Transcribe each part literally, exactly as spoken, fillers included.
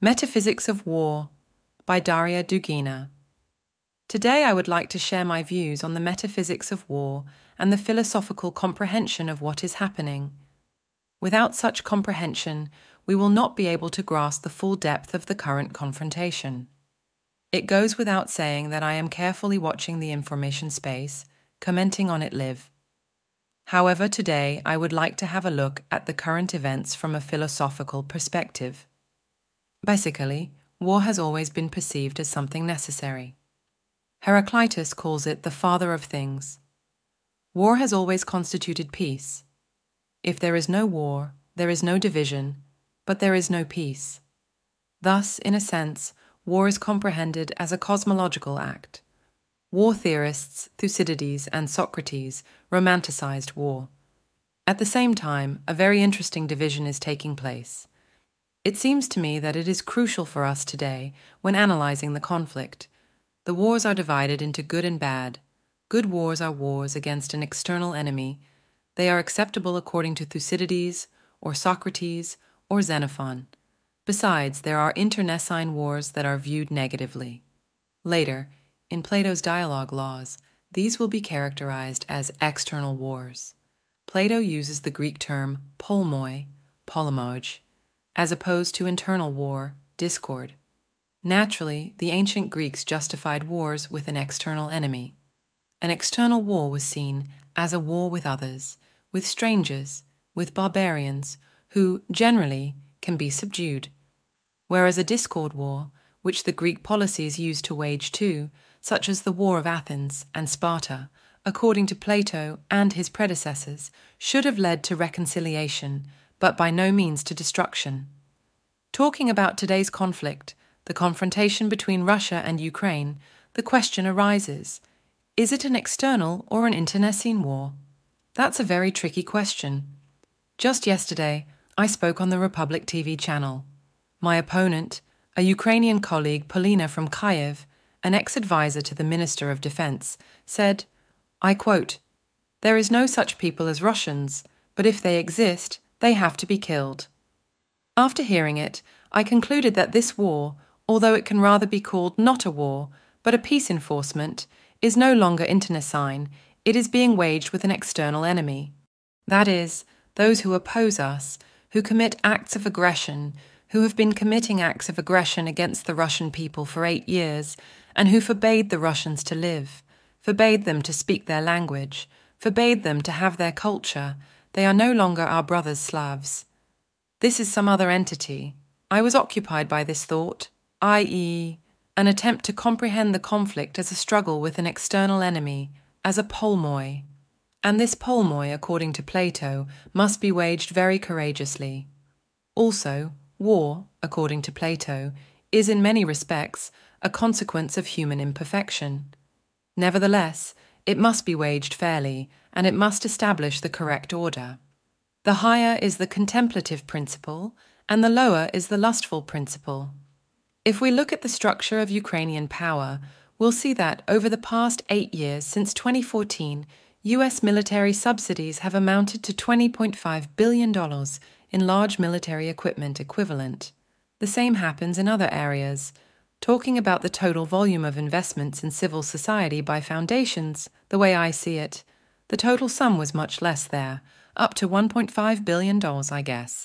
Metaphysics of War by Daria Dugina. Today I would like to share my views on the metaphysics of war and the philosophical comprehension of what is happening. Without such comprehension, we will not be able to grasp the full depth of the current confrontation. It goes without saying that I am carefully watching the information space, commenting on it live. However, today I would like to have a look at the current events from a philosophical perspective. Basically, war has always been perceived as something necessary. Heraclitus calls it the father of things. War has always constituted peace. If there is no war, there is no division, but there is no peace. Thus, in a sense, war is comprehended as a cosmological act. War theorists, Thucydides and Socrates, romanticized war. At the same time, a very interesting division is taking place. It seems to me that it is crucial for us today, when analyzing the conflict. The wars are divided into good and bad. Good wars are wars against an external enemy. They are acceptable according to Thucydides, or Socrates, or Xenophon. Besides, there are internecine wars that are viewed negatively. Later, in Plato's dialogue laws, these will be characterized as external wars. Plato uses the Greek term polmoi, polemoj, as opposed to internal war, discord. Naturally, the ancient Greeks justified wars with an external enemy. An external war was seen as a war with others, with strangers, with barbarians, who, generally, can be subdued. Whereas a discord war, which the Greek policies used to wage too, such as the War of Athens and Sparta, according to Plato and his predecessors, should have led to reconciliation, but by no means to destruction. Talking about today's conflict, the confrontation between Russia and Ukraine, the question arises, is it an external or an internecine war? That's a very tricky question. Just yesterday, I spoke on the Republic T V channel. My opponent, a Ukrainian colleague, Polina from Kyiv, an ex-advisor to the Minister of Defense, said, I quote, "There is no such people as Russians, but if they exist, they have to be killed." After hearing it, I concluded that this war, although it can rather be called not a war, but a peace enforcement, is no longer internecine. It is being waged with an external enemy. That is, those who oppose us, who commit acts of aggression, who have been committing acts of aggression against the Russian people for eight years, and who forbade the Russians to live, forbade them to speak their language, forbade them to have their culture. They are no longer our brothers Slavs. This is some other entity. I was occupied by this thought, that is, an attempt to comprehend the conflict as a struggle with an external enemy, as a polmoi. And this polmoi, according to Plato, must be waged very courageously. Also, war, according to Plato, is in many respects a consequence of human imperfection. Nevertheless, it must be waged fairly, and it must establish the correct order. The higher is the contemplative principle, and the lower is the lustful principle. If we look at the structure of Ukrainian power, we'll see that over the past eight years since twenty fourteen, U S military subsidies have amounted to twenty point five billion dollars in large military equipment equivalent. The same happens in other areas. Talking about the total volume of investments in civil society by foundations, the way I see it, the total sum was much less there, up to one point five billion dollars, I guess.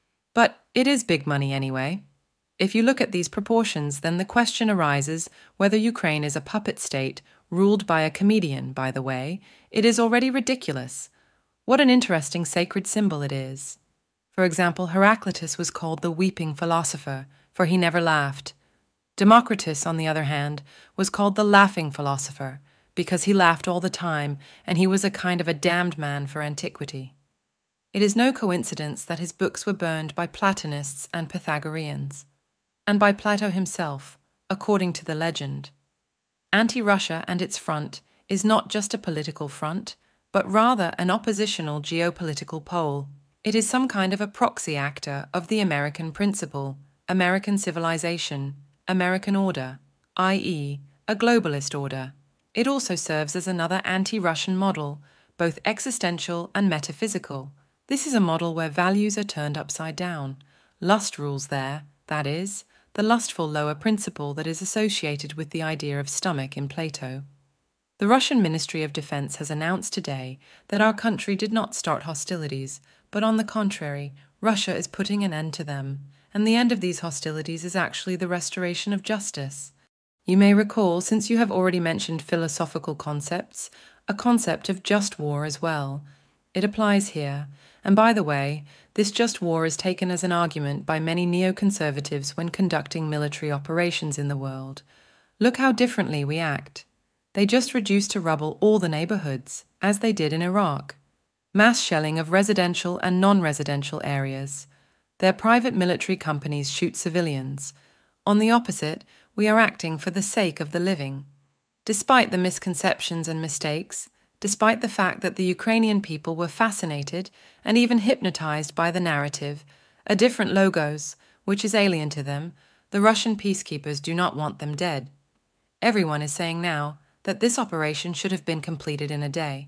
But it is big money anyway. If you look at these proportions, then the question arises whether Ukraine is a puppet state ruled by a comedian, by the way. It is already ridiculous. What an interesting sacred symbol it is. For example, Heraclitus was called the weeping philosopher, for he never laughed. Democritus, on the other hand, was called the laughing philosopher, because he laughed all the time, and he was a kind of a damned man for antiquity. It is no coincidence that his books were burned by Platonists and Pythagoreans, and by Plato himself, according to the legend. Anti-Russia and its front is not just a political front, but rather an oppositional geopolitical pole. It is some kind of a proxy actor of the American principle, American civilization, American order, that is, a globalist order. It also serves as another anti-Russian model, both existential and metaphysical. This is a model where values are turned upside down. Lust rules there, that is, the lustful lower principle that is associated with the idea of stomach in Plato. The Russian Ministry of Defense has announced today that our country did not start hostilities, but on the contrary, Russia is putting an end to them, and the end of these hostilities is actually the restoration of justice. You may recall, since you have already mentioned philosophical concepts, a concept of just war as well. It applies here, and by the way, this just war is taken as an argument by many neoconservatives when conducting military operations in the world. Look how differently we act. They just reduce to rubble all the neighborhoods, as they did in Iraq. Mass shelling of residential and non-residential areas. Their private military companies shoot civilians. On the opposite, we are acting for the sake of the living. Despite the misconceptions and mistakes, despite the fact that the Ukrainian people were fascinated and even hypnotized by the narrative, a different logos, which is alien to them, the Russian peacekeepers do not want them dead. Everyone is saying now that this operation should have been completed in a day.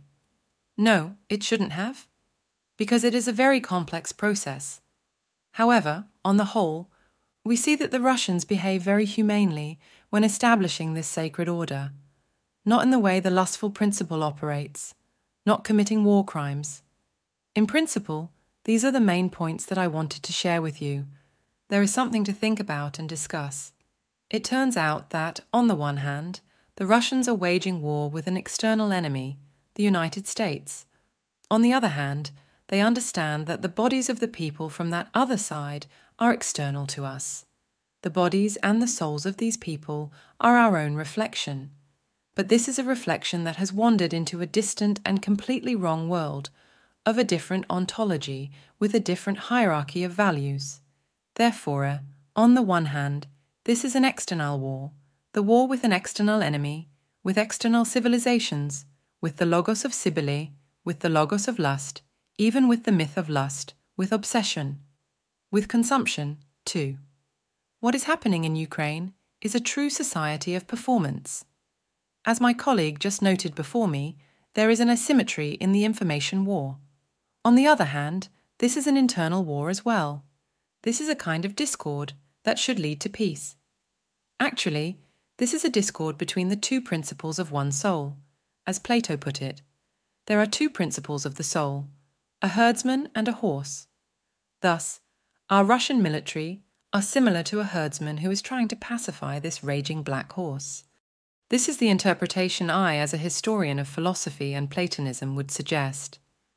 No, it shouldn't have, because it is a very complex process. However, on the whole, we see that the Russians behave very humanely when establishing this sacred order, not in the way the lustful principle operates, not committing war crimes. In principle, these are the main points that I wanted to share with you. There is something to think about and discuss. It turns out that, on the one hand, the Russians are waging war with an external enemy, the United States. On the other hand, they understand that the bodies of the people from that other side are external to us. The bodies and the souls of these people are our own reflection. But this is a reflection that has wandered into a distant and completely wrong world, of a different ontology with a different hierarchy of values. Therefore, on the one hand, this is an external war, the war with an external enemy, with external civilizations, with the logos of Cybele, with the logos of lust, even with the myth of lust, with obsession, with consumption, too. What is happening in Ukraine is a true society of performance. As my colleague just noted before me, there is an asymmetry in the information war. On the other hand, this is an internal war as well. This is a kind of discord that should lead to peace. Actually, this is a discord between the two principles of one soul. As Plato put it, there are two principles of the soul, a herdsman and a horse. Thus, our Russian military are similar to a herdsman who is trying to pacify this raging black horse. This is the interpretation I, as a historian of philosophy and Platonism, would suggest.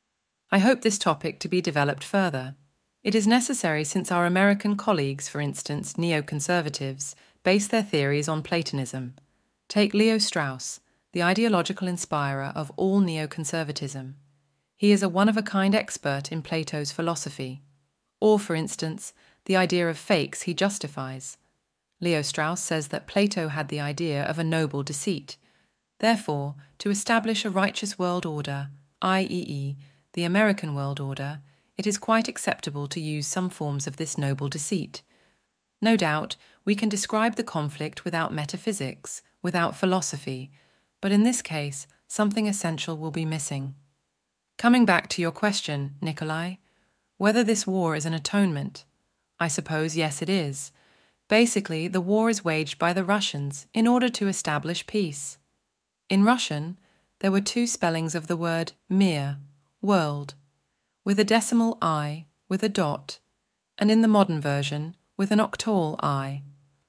I hope this topic to be developed further. It is necessary since our American colleagues, for instance, neoconservatives, base their theories on Platonism. Take Leo Strauss, the ideological inspirer of all neoconservatism. He is a one-of-a-kind expert in Plato's philosophy. Or, for instance, the idea of fakes he justifies. Leo Strauss says that Plato had the idea of a noble deceit. Therefore, to establish a righteous world order, that is, the American world order, it is quite acceptable to use some forms of this noble deceit. No doubt, we can describe the conflict without metaphysics, without philosophy, but in this case, something essential will be missing. Coming back to your question, Nikolai, whether this war is an atonement, I suppose yes it is. Basically, the war is waged by the Russians in order to establish peace. In Russian, there were two spellings of the word mir, world, with a decimal I, with a dot, and in the modern version, with an octal I.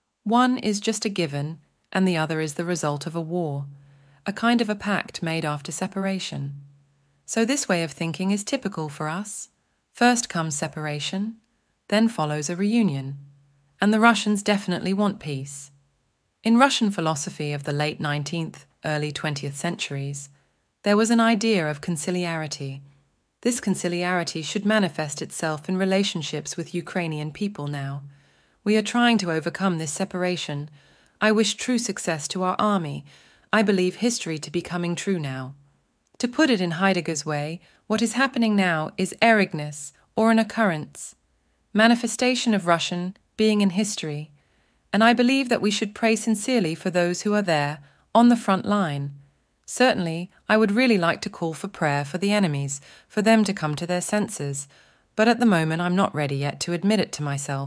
One is just a given, and the other is the result of a war, a kind of a pact made after separation. So this way of thinking is typical for us. First comes separation, then follows a reunion, and the Russians definitely want peace. In Russian philosophy of the late nineteenth, early twentieth centuries, there was an idea of conciliarity. This conciliarity should manifest itself in relationships with Ukrainian people now. We are trying to overcome this separation. I wish true success to our army. I believe history to be coming true now. To put it in Heidegger's way, what is happening now is Erigness, or an occurrence, manifestation of Russian being in history, and I believe that we should pray sincerely for those who are there, on the front line. Certainly, I would really like to call for prayer for the enemies, for them to come to their senses, but at the moment I'm not ready yet to admit it to myself.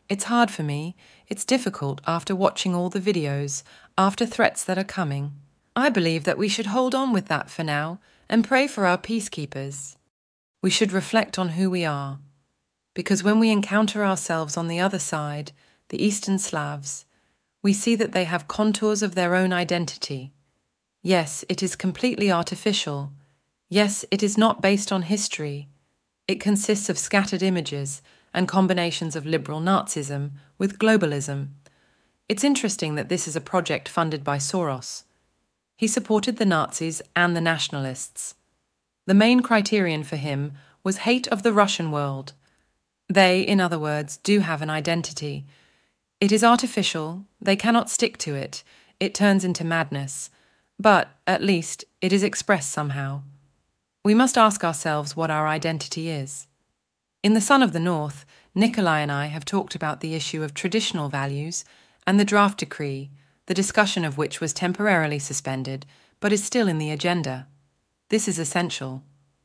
It's hard for me. It's difficult after watching all the videos, after threats that are coming. I believe that we should hold on with that for now and pray for our peacekeepers. We should reflect on who we are, because when we encounter ourselves on the other side, the Eastern Slavs, we see that they have contours of their own identity. Yes, it is completely artificial. Yes, it is not based on history. It consists of scattered images and combinations of liberal Nazism with globalism. It's interesting that this is a project funded by Soros. He supported the Nazis and the nationalists. The main criterion for him was hate of the Russian world. They, in other words, do have an identity. It is artificial, they cannot stick to it, it turns into madness, but, at least, it is expressed somehow. We must ask ourselves what our identity is. In The Son of the North, Nikolai and I have talked about the issue of traditional values and the draft decree, the discussion of which was temporarily suspended, but is still in the agenda. This is essential.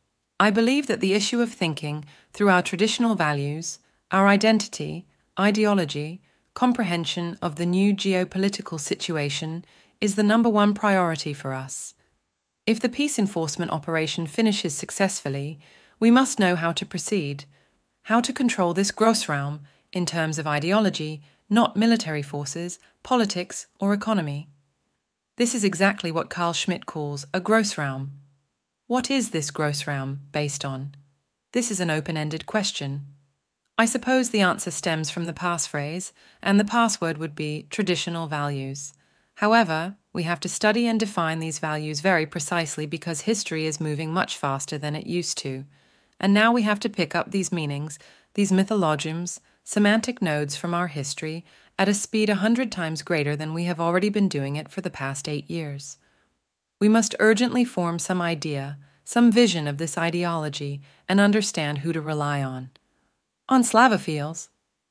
I believe that the issue of thinking through our traditional values, our identity, ideology, comprehension of the new geopolitical situation is the number one priority for us. If the peace enforcement operation finishes successfully, we must know how to proceed, how to control this Grossraum in terms of ideology, not military forces, politics, or economy. This is exactly what Carl Schmitt calls a Grossraum. What is this Grossraum based on? This is an open-ended question. I suppose the answer stems from the passphrase, and the password would be traditional values. However, we have to study and define these values very precisely because history is moving much faster than it used to. And now we have to pick up these meanings, these mythologisms, semantic nodes from our history, at a speed a hundred times greater than we have already been doing it for the past eight years. We must urgently form some idea, some vision of this ideology, and understand who to rely on. On Slavophiles?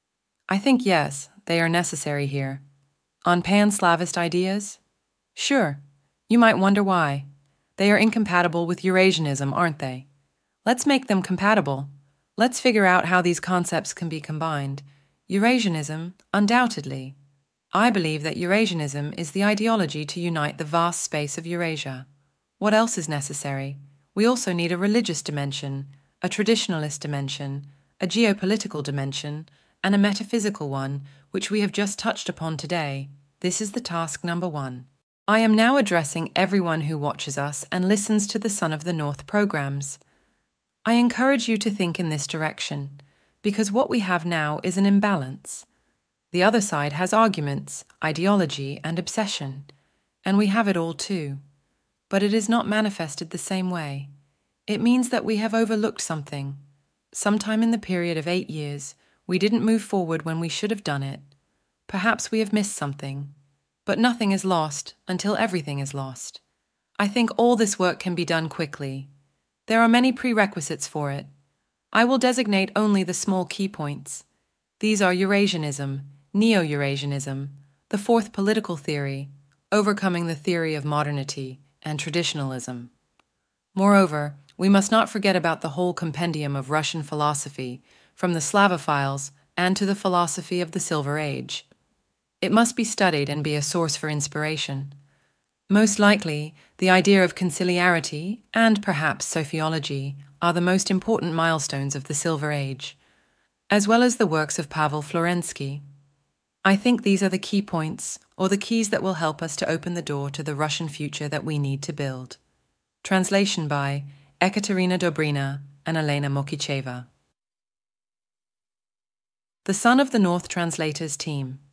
I think yes, they are necessary here. On pan-Slavist ideas? Sure. You might wonder why. They are incompatible with Eurasianism, aren't they? Let's make them compatible. Let's figure out how these concepts can be combined. Eurasianism, undoubtedly. I believe that Eurasianism is the ideology to unite the vast space of Eurasia. What else is necessary? We also need a religious dimension, a traditionalist dimension, a geopolitical dimension, and a metaphysical one, which we have just touched upon today. This is the task number one. I am now addressing everyone who watches us and listens to the Son of the North programs. I encourage you to think in this direction, because what we have now is an imbalance. The other side has arguments, ideology, and obsession, and we have it all too. But it is not manifested the same way. It means that we have overlooked something. Sometime in the period of eight years, we didn't move forward when we should have done it. Perhaps we have missed something. But nothing is lost until everything is lost. I think all this work can be done quickly. There are many prerequisites for it. I will designate only the small key points. These are Eurasianism, Neo-Eurasianism, the fourth political theory, overcoming the theory of modernity, and traditionalism. Moreover, we must not forget about the whole compendium of Russian philosophy, from the Slavophiles and to the philosophy of the Silver Age. It must be studied and be a source for inspiration. Most likely, the idea of conciliarity and perhaps sophiology are the most important milestones of the Silver Age, as well as the works of Pavel Florensky. I think these are the key points, or the keys that will help us to open the door to the Russian future that we need to build. Translation by Ekaterina Dobrina and Elena Mokicheva. The Son of the North Translators Team.